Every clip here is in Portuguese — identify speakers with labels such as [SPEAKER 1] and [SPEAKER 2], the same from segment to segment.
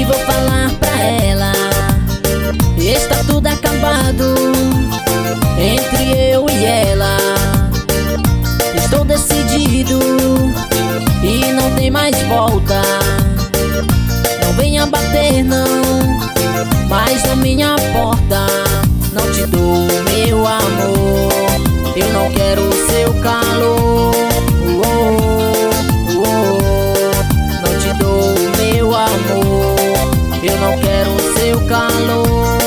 [SPEAKER 1] e vou falar pra ela: está tudo acabado entre eu e ela. Estou decidido e não tem mais volta. Não venha bater não, mas na minha porta. Não te dou meu amor, eu não quero o seu calor. Não te dou meu amor, eu não quero o seu calor.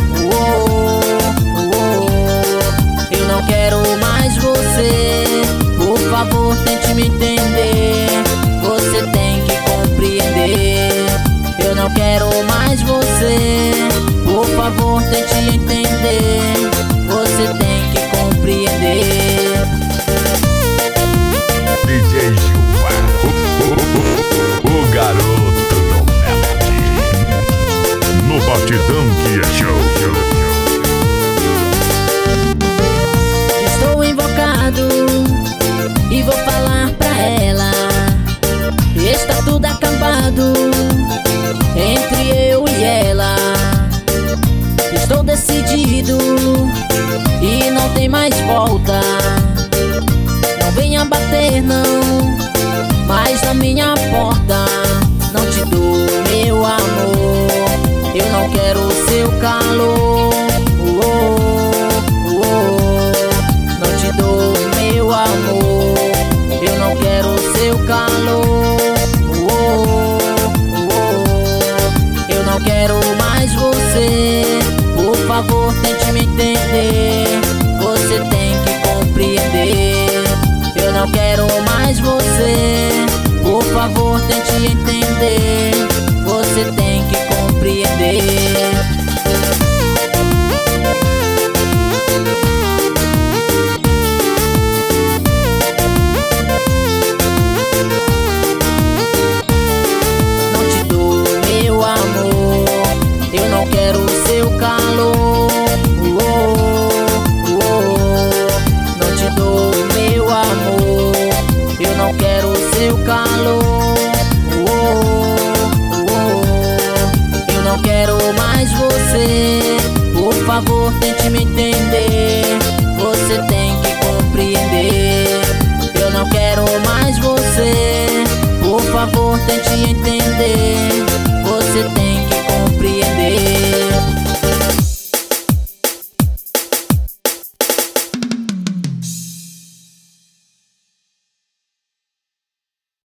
[SPEAKER 1] Eu não quero mais você, por favor tente me entender. Você tem que compreender. Eu não quero mais você, por favor tente entender. Você tem que compreender.
[SPEAKER 2] DJ Gilmar, o garoto do Melody, no batidão que é show.
[SPEAKER 1] Estou invocado e vou falar pra ela: está tudo acabado entre eu e ela. Estou decidido e não tem mais volta. Não venha bater não, mas na minha porta. Não te dou meu amor, eu não quero o seu calor. Não te dou meu amor, eu não quero o seu calor. Eu não quero mais você, por favor tente me entender. Você tem que compreender. Eu não quero mais você, por favor tente entender. Você tem que compreender. Não te dou meu amor, eu não quero o seu calor. Não te dou meu amor, eu não quero o seu calor. Eu não quero mais você, por favor tente me entender. Você tem que compreender. Eu não quero mais você, por favor tente entender. Você tem